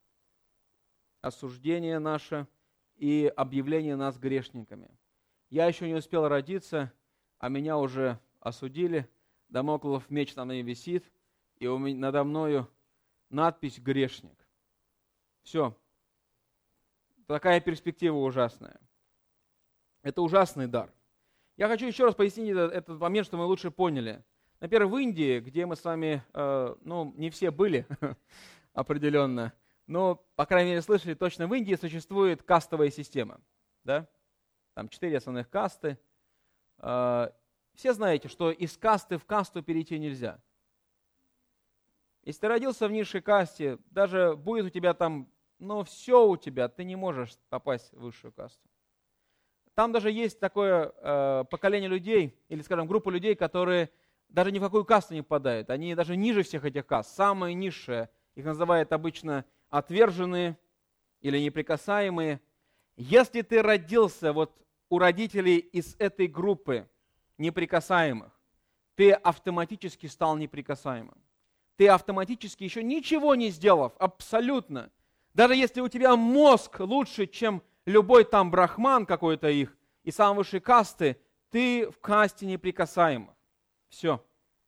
осуждение наше и объявление нас грешниками. Я еще не успел родиться, а меня уже осудили. Дамоклов меч на мне висит, и у меня, надо мною надпись «Грешник». Все. Такая перспектива ужасная. Это ужасный дар. Я хочу еще раз пояснить этот, этот момент, чтобы мы лучше поняли. Например, в Индии, где мы с вами, э, ну, не все были определенно, но, по крайней мере, слышали, точно в Индии существует кастовая система. Да? Там четыре основных касты. Э, все знаете, что из касты в касту перейти нельзя. Если ты родился в низшей касте, даже будет у тебя там, ну, все у тебя, ты не можешь попасть в высшую касту. Там даже есть такое э, поколение людей, или, скажем, группа людей, которые даже ни в какую касту не попадают. Они даже ниже всех этих каст, самые низшие. Их называют обычно отверженные или неприкасаемые. Если ты родился вот у родителей из этой группы неприкасаемых, ты автоматически стал неприкасаемым. Ты автоматически, еще ничего не сделав, абсолютно, даже если у тебя мозг лучше, чем любой там брахман какой-то их, и самой высшей касты, ты в касте неприкасаемых. Все.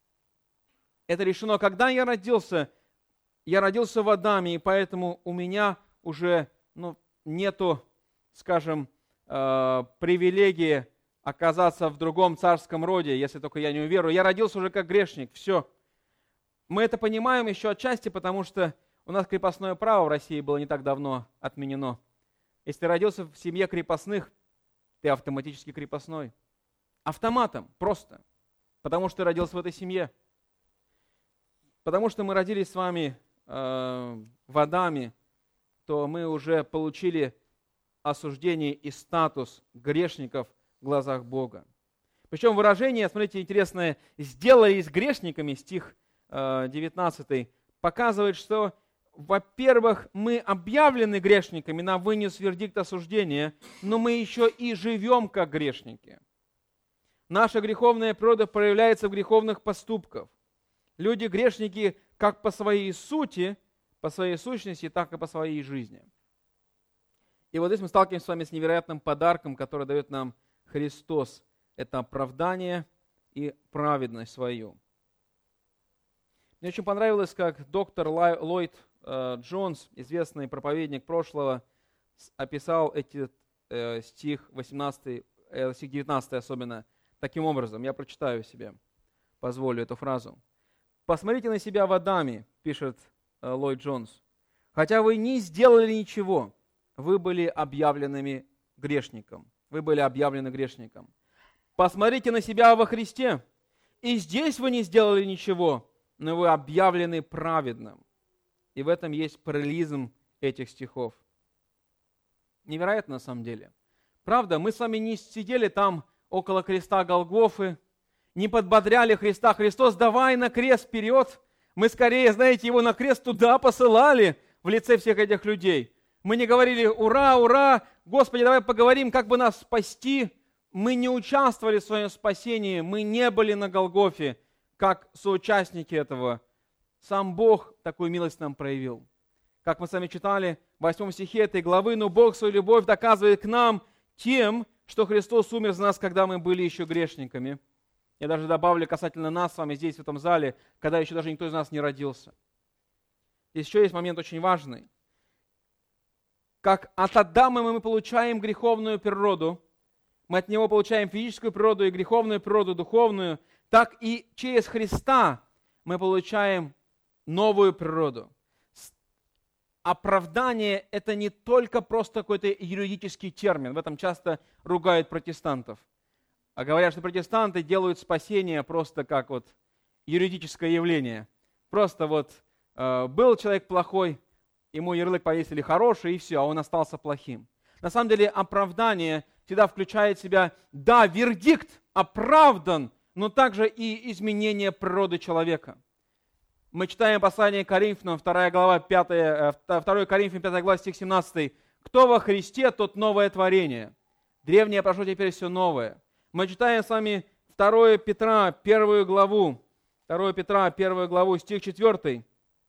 Это решено. Когда я родился, я родился в Адаме, и поэтому у меня уже ну, нету, скажем, э, привилегии оказаться в другом царском роде, если только я не уверую. Я родился уже как грешник. Все. Мы это понимаем еще отчасти, потому что у нас крепостное право в России было не так давно отменено. Если ты родился в семье крепостных, ты автоматически крепостной. Автоматом, просто. Потому что ты родился в этой семье. Потому что мы родились с вами э, в Адаме, то мы уже получили осуждение и статус грешников в глазах Бога. Причем выражение, смотрите, интересное, «сделались грешниками», стих э, девятнадцатый, показывает, что, во-первых, мы объявлены грешниками, нам вынес вердикт осуждения, но мы еще и живем как грешники. Наша греховная природа проявляется в греховных поступках. Люди грешники как по своей сути, по своей сущности, так и по своей жизни. И вот здесь мы сталкиваемся с вами с невероятным подарком, который дает нам Христос. Это оправдание и праведность свою. Мне очень понравилось, как доктор Ллойд э, Джонс, известный проповедник прошлого, описал эти э, стих восемнадцатый, э, стих девятнадцатый особенно таким образом. Я прочитаю себе, позволю эту фразу. «Посмотрите на себя в Адаме», пишет э, Ллойд Джонс, «хотя вы не сделали ничего, вы были объявленными грешником. Вы были объявлены грешником. Посмотрите на себя во Христе, и здесь вы не сделали ничего, но вы объявлены праведным». И в этом есть параллелизм этих стихов. Невероятно на самом деле. Правда, мы с вами не сидели там около креста Голгофы, не подбодряли Христа. Христос, давай на крест вперед. Мы скорее, знаете, его на крест туда посылали в лице всех этих людей. Мы не говорили, ура, ура, Господи, давай поговорим, как бы нас спасти. Мы не участвовали в своем спасении, мы не были на Голгофе, как соучастники этого. Сам Бог такую милость нам проявил. Как мы с вами читали в восьмом стихе этой главы, «Но Бог свою любовь доказывает к нам тем, что Христос умер за нас, когда мы были еще грешниками». Я даже добавлю касательно нас с вами здесь, в этом зале, когда еще даже никто из нас не родился. Здесь еще есть момент очень важный. Как от Адама мы получаем греховную природу, мы от него получаем физическую природу и греховную природу, духовную, так и через Христа мы получаем новую природу. Оправдание – это не только просто какой-то юридический термин. В этом часто ругают протестантов. А говорят, что протестанты делают спасение просто как вот юридическое явление. Просто вот э, был человек плохой, ему ярлык повесили хороший, и все, а он остался плохим. На самом деле оправдание всегда включает в себя, да, вердикт оправдан, но также и изменение природы человека. Мы читаем послание Коринфянам, вторая глава, пятая, второе Коринфянам, пятая глава, стих семнадцатый. «Кто во Христе, тот новое творение. Древнее прошло, теперь все новое». Мы читаем с вами второе Петра, первую главу, второе Петра, первую главу, стих четвёртый.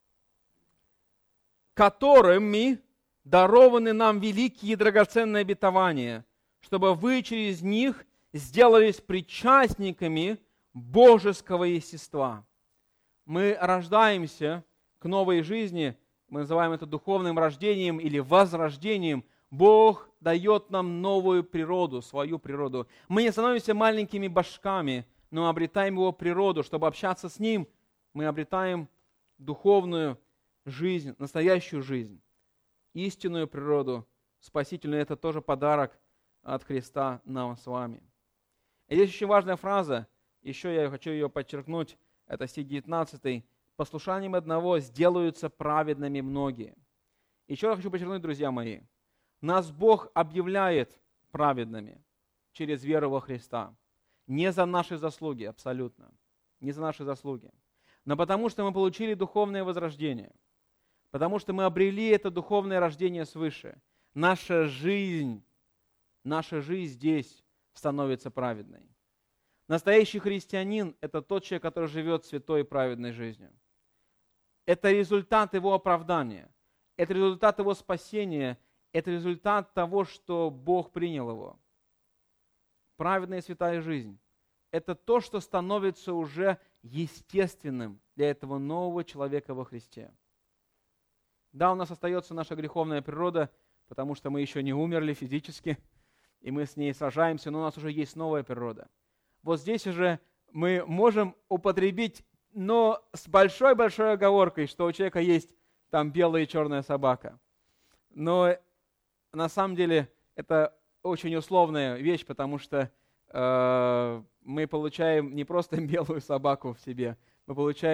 «Которыми дарованы нам великие и драгоценные обетования, чтобы вы через них сделались причастниками божеского естества». Мы рождаемся к новой жизни, мы называем это духовным рождением или возрождением. Бог дает нам новую природу, свою природу. Мы не становимся маленькими башками, но обретаем Его природу. Чтобы общаться с Ним, мы обретаем духовную жизнь, настоящую жизнь, истинную природу, спасительную. Это тоже подарок от Христа нам с вами. И здесь очень важная фраза, еще я хочу ее подчеркнуть, это стих девятнадцатый. «Послушанием одного сделаются праведными многие». Еще раз хочу подчеркнуть, друзья мои, нас Бог объявляет праведными через веру во Христа. Не за наши заслуги, абсолютно. Не за наши заслуги. Но потому что мы получили духовное возрождение. Потому что мы обрели это духовное рождение свыше. Наша жизнь, наша жизнь здесь становится праведной. Настоящий христианин – это тот человек, который живет святой и праведной жизнью. Это результат его оправдания. Это результат его спасения. Это результат того, что Бог принял его. Праведная и святая жизнь – это то, что становится уже естественным для этого нового человека во Христе. Да, у нас остается наша греховная природа, потому что мы еще не умерли физически, и мы с ней сражаемся, но у нас уже есть новая природа. Вот здесь уже мы можем употребить, но с большой-большой оговоркой, что у человека есть там белая и черная собака. Но на самом деле это очень условная вещь, потому что э, мы получаем не просто белую собаку в себе, мы получаем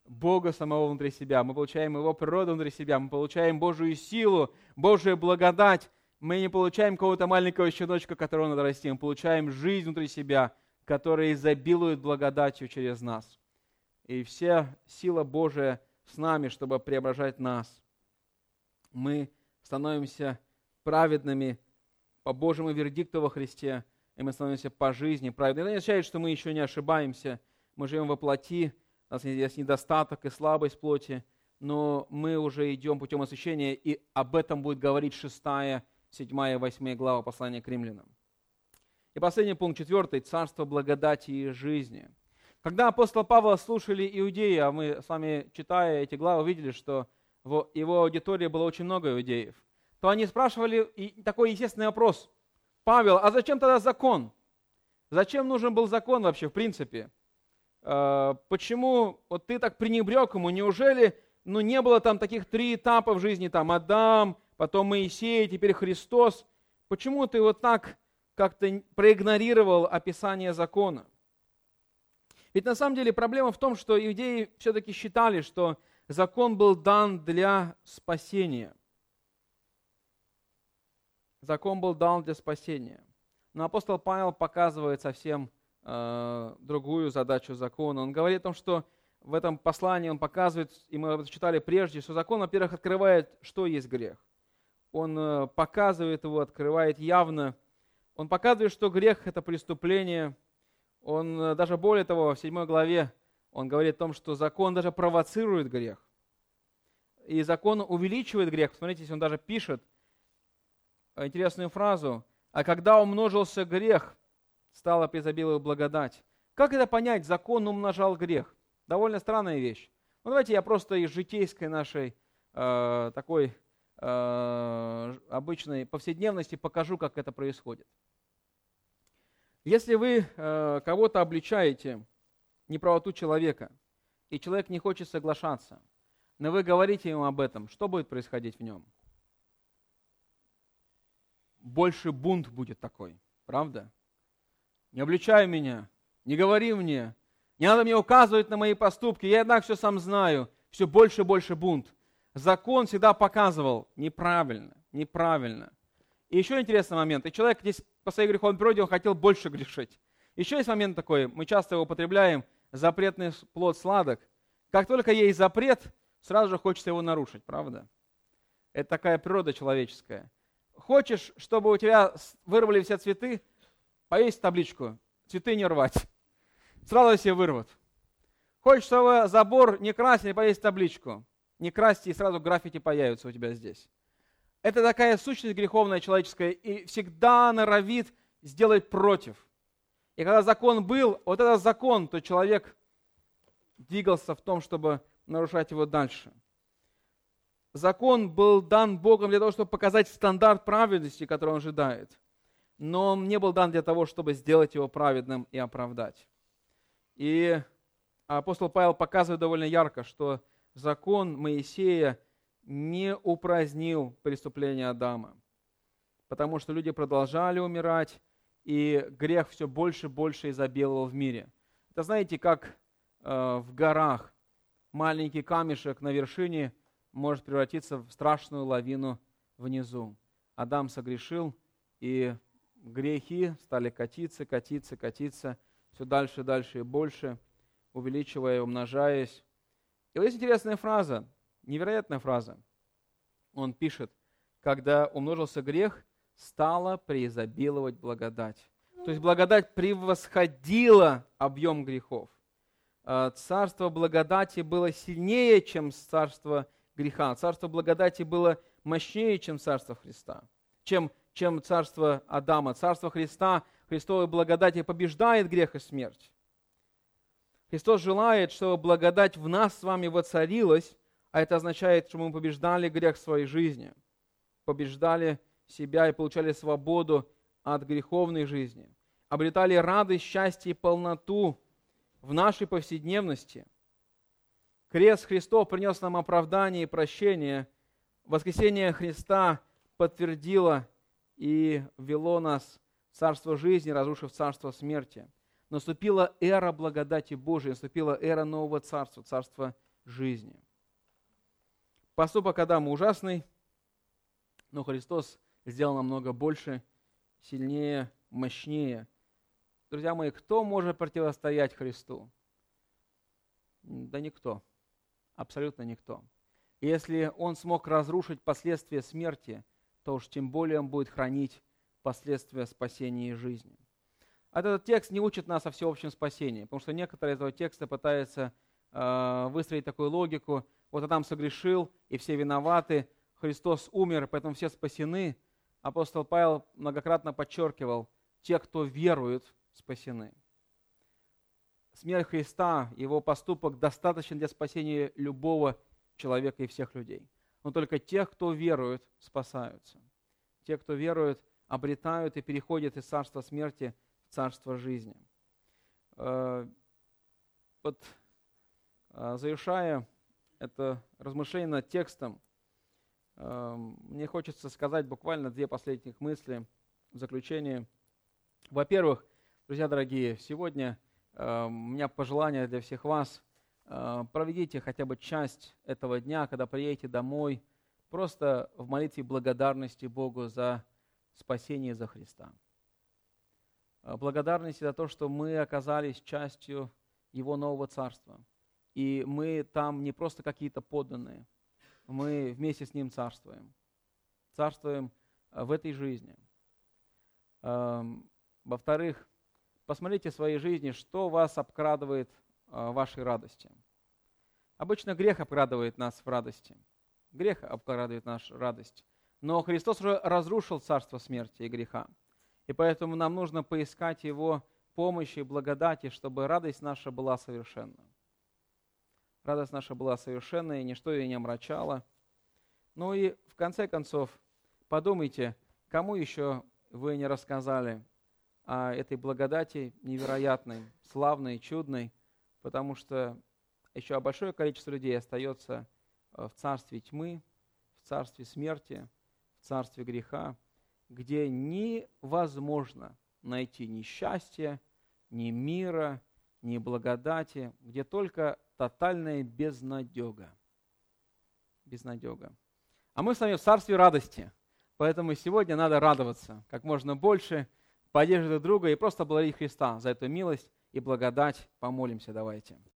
Бога самого внутри себя, мы получаем Его природу внутри себя, мы получаем Божию силу, Божию благодать. Мы не получаем какого-то маленького щеночка, которого надо расти, мы получаем жизнь внутри себя, которая изобилует благодатью через нас. И вся сила Божия с нами, чтобы преображать нас. Мы становимся праведными по Божьему вердикту во Христе, и мы становимся по жизни праведными. Это не означает, что мы еще не ошибаемся, мы живем во плоти, у нас есть недостаток и слабость плоти, но мы уже идем путем освящения, и об этом будет говорить шестая, седьмая, восьмая глава послания к римлянам. И последний пункт, четвертый, царство благодати и жизни. Когда апостола Павла слушали иудеи, а мы с вами, читая эти главы, видели, что в его аудитории было очень много иудеев, то они спрашивали и такой естественный вопрос: Павел, а зачем тогда закон? Зачем нужен был закон вообще в принципе? Почему вот ты так пренебрег ему? Неужели ну, не было там таких три этапа в жизни, там Адам, потом Моисей, теперь Христос? Почему ты вот так как-то проигнорировал описание закона? Ведь на самом деле проблема в том, что иудеи все-таки считали, что закон был дан для спасения. Закон был дан для спасения. Но апостол Павел показывает совсем э, другую задачу закона. Он говорит о том, что в этом послании он показывает, и мы это читали прежде, что закон, во-первых, открывает, что есть грех. Он э, показывает его, открывает явно. Он показывает, что грех – это преступление. Он э, даже более того, в седьмой главе он говорит о том, что закон даже провоцирует грех. И закон увеличивает грех. Посмотрите, здесь он даже пишет интересную фразу: «А когда умножился грех, стала преизобиловать благодать». Как это понять? Закон умножал грех. Довольно странная вещь. Ну, давайте я просто из житейской нашей э, такой э, обычной повседневности покажу, как это происходит. Если вы э, кого-то обличаете неправоту человека, и человек не хочет соглашаться, но вы говорите ему об этом, что будет происходить в нем? Больше бунт будет такой, правда? Не обличай меня, не говори мне, не надо мне указывать на мои поступки, я и так все сам знаю. Все больше и больше бунт. Закон всегда показывал неправильно, неправильно. И еще интересный момент. И человек здесь по своей греховной природе, он хотел больше грешить. Еще есть момент такой, мы часто его употребляем: запретный плод сладок. Как только есть запрет, сразу же хочется его нарушить, правда? Это такая природа человеческая. Хочешь, чтобы у тебя вырвали все цветы, повесь табличку: цветы не рвать. Сразу все вырвут. Хочешь, чтобы забор не красили, повесь табличку: не красьте, и сразу граффити появится у тебя здесь. Это такая сущность греховная человеческая, и всегда норовит сделать против. И когда закон был, вот этот закон, то человек двигался в том, чтобы нарушать его дальше. Закон был дан Богом для того, чтобы показать стандарт праведности, который он ожидает. Но он не был дан для того, чтобы сделать его праведным и оправдать. И апостол Павел показывает довольно ярко, что закон Моисея не упразднил преступление Адама, потому что люди продолжали умирать, и грех все больше и больше изобиловал в мире. Это знаете, как э, в горах маленький камешек на вершине может превратиться в страшную лавину внизу. Адам согрешил, и грехи стали катиться, катиться, катиться, все дальше, дальше и больше, увеличивая, умножаясь. И вот есть интересная фраза, невероятная фраза. Он пишет: когда умножился грех, стала преизобиловать благодать. То есть благодать превосходила объем грехов. Царство благодати было сильнее, чем царство греха. Царство благодати было мощнее, чем царство Христа, чем, чем царство Адама. Царство Христа, Христовой благодати побеждает грех и смерть. Христос желает, чтобы благодать в нас с вами воцарилась, а это означает, что мы побеждали грех в своей жизни, побеждали себя и получали свободу от греховной жизни, обретали радость, счастье и полноту в нашей повседневности. Крест Христов принес нам оправдание и прощение. Воскресение Христа подтвердило и ввело нас в царство жизни, разрушив царство смерти. Наступила эра благодати Божией, наступила эра нового царства, царства жизни. Поступок Адама ужасный, но Христос сделал намного больше, сильнее, мощнее. Друзья мои, кто может противостоять Христу? Да никто. Абсолютно никто. И если Он смог разрушить последствия смерти, то уж тем более Он будет хранить последствия спасения и жизни. А этот текст не учит нас о всеобщем спасении, потому что некоторые из этого текста пытаются э, выстроить такую логику. Вот Адам согрешил, и все виноваты, Христос умер, поэтому все спасены. Апостол Павел многократно подчеркивал, те, кто верует, спасены. Смерть Христа, Его поступок достаточен для спасения любого человека и всех людей. Но только тех, кто верует, спасаются. Те, кто верует, обретают и переходят из царства смерти в царство жизни. Вот завершая это размышление над текстом, мне хочется сказать буквально две последних мысли в заключение. Во-первых, друзья дорогие, сегодня у меня пожелание для всех вас: проведите хотя бы часть этого дня, когда приедете домой, просто в молитве благодарности Богу за спасение за Христа. Благодарности за то, что мы оказались частью Его нового царства. И мы там не просто какие-то подданные, мы вместе с Ним царствуем. Царствуем в этой жизни. Во-вторых, посмотрите в своей жизни, что вас обкрадывает в вашей радости. Обычно грех обкрадывает нас в радости. Грех обкрадывает нашу радость. Но Христос уже разрушил царство смерти и греха. И поэтому нам нужно поискать Его помощи и благодати, чтобы радость наша была совершенна. Радость наша была совершенна, и ничто ее не омрачало. Ну и в конце концов, подумайте, кому еще вы не рассказали о этой благодати невероятной, славной, чудной, потому что еще большое количество людей остается в царстве тьмы, в царстве смерти, в царстве греха, где невозможно найти ни счастья, ни мира, ни благодати, где только тотальная безнадега. Безнадега. А мы с вами в царстве радости, поэтому сегодня надо радоваться как можно больше, поддерживать друг друга и просто благодарить Христа за эту милость и благодать. Помолимся давайте.